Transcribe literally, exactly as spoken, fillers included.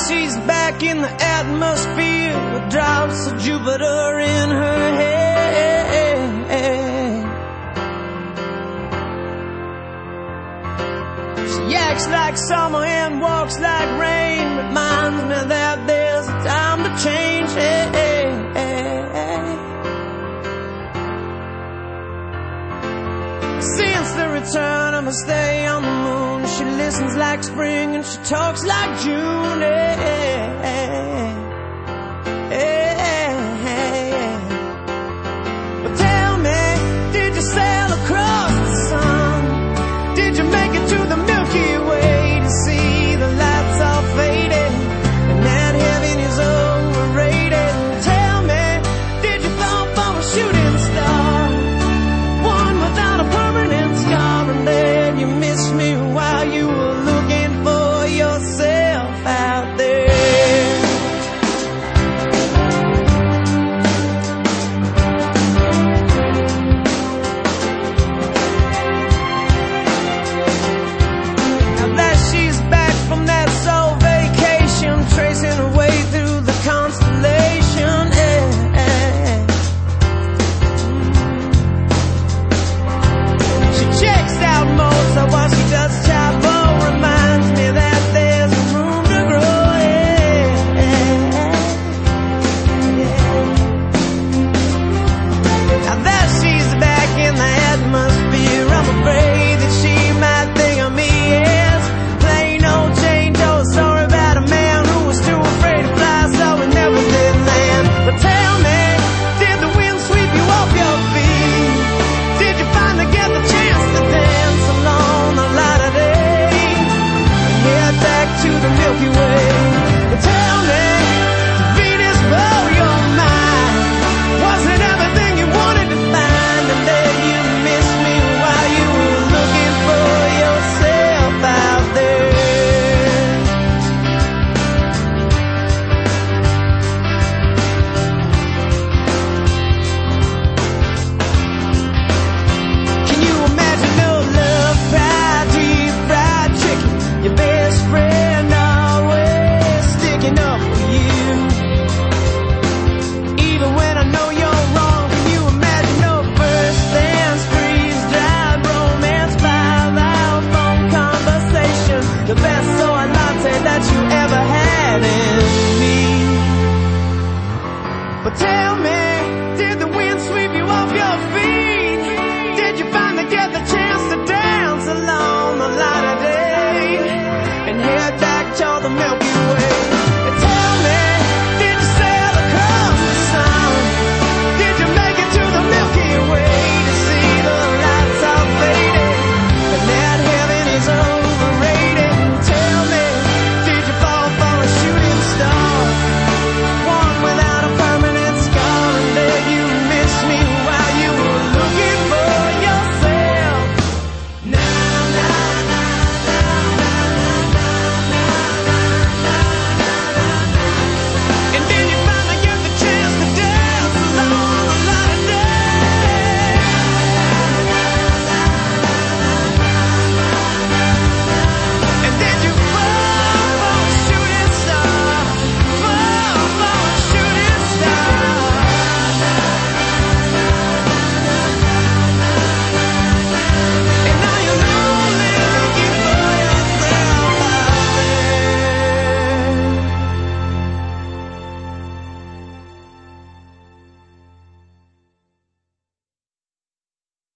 she's back in the atmosphere with drops of Jupiter in her head. She acts like summer and walks like rain, reminds me that there's a time to change. Since the return of her stay on the moon, she listens like spring and she talks like June.